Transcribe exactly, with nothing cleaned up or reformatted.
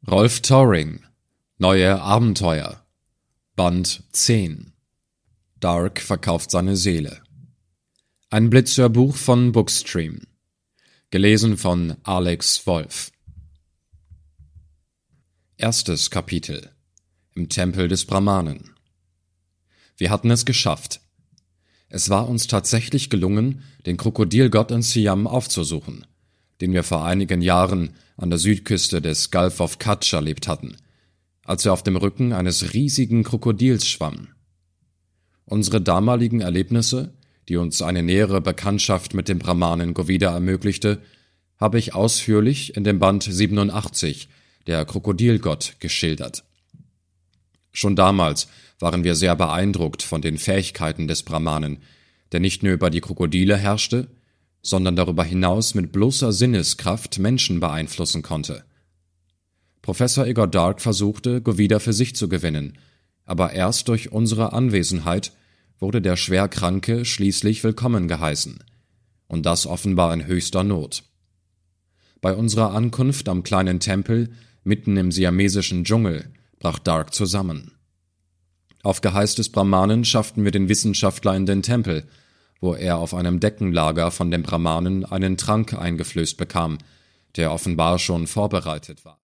Rolf Turing, Neue Abenteuer, Band zehn. Dark verkauft seine Seele. Ein Blitzhörbuch von Bookstream. Gelesen von Alex Wolf. Erstes Kapitel. Im Tempel des Brahmanen. Wir hatten es geschafft. Es war uns tatsächlich gelungen, den Krokodilgott in Siam aufzusuchen, den wir vor einigen Jahren an der Südküste des Gulf of Kutch erlebt hatten, als er auf dem Rücken eines riesigen Krokodils schwamm. Unsere damaligen Erlebnisse, die uns eine nähere Bekanntschaft mit dem Brahmanen Govida ermöglichte, habe ich ausführlich in dem Band siebenundachtzig, der Krokodilgott, geschildert. Schon damals waren wir sehr beeindruckt von den Fähigkeiten des Brahmanen, der nicht nur über die Krokodile herrschte, sondern darüber hinaus mit bloßer Sinneskraft Menschen beeinflussen konnte. Professor Igor Dark versuchte, Govida für sich zu gewinnen, aber erst durch unsere Anwesenheit wurde der Schwerkranke schließlich willkommen geheißen, und das offenbar in höchster Not. Bei unserer Ankunft am kleinen Tempel mitten im siamesischen Dschungel brach Dark zusammen. Auf Geheiß des Brahmanen schafften wir den Wissenschaftler in den Tempel, wo er auf einem Deckenlager von dem Brahmanen einen Trank eingeflößt bekam, der offenbar schon vorbereitet war.